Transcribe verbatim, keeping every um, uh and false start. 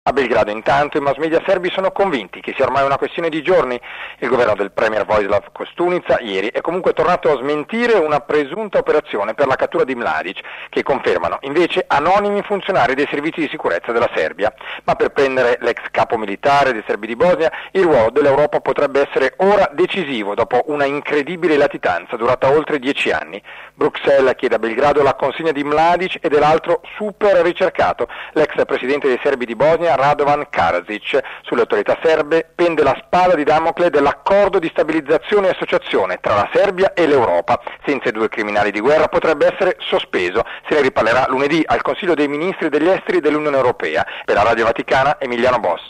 A Belgrado intanto i mass media serbi sono convinti che sia ormai una questione di giorni. Il governo del premier Vojislav Koštunica ieri è comunque tornato a smentire una presunta operazione per la cattura di Mladić, che confermano invece anonimi funzionari dei servizi di sicurezza della Serbia. Ma per prendere l'ex capo militare dei serbi di Bosnia il ruolo dell'Europa potrebbe essere ora decisivo dopo una incredibile latitanza durata oltre dieci anni. Bruxelles chiede a Belgrado la consegna di Mladić e dell'altro super ricercato, l'ex presidente dei serbi di Bosnia Radovan Karadzic. Sulle autorità serbe pende la spada di Damocle dell'accordo di stabilizzazione e associazione tra la Serbia e l'Europa. Senza i due criminali di guerra potrebbe essere sospeso. Se ne riparlerà lunedì al Consiglio dei Ministri degli Esteri dell'Unione Europea. Per la Radio Vaticana, Emiliano Boss.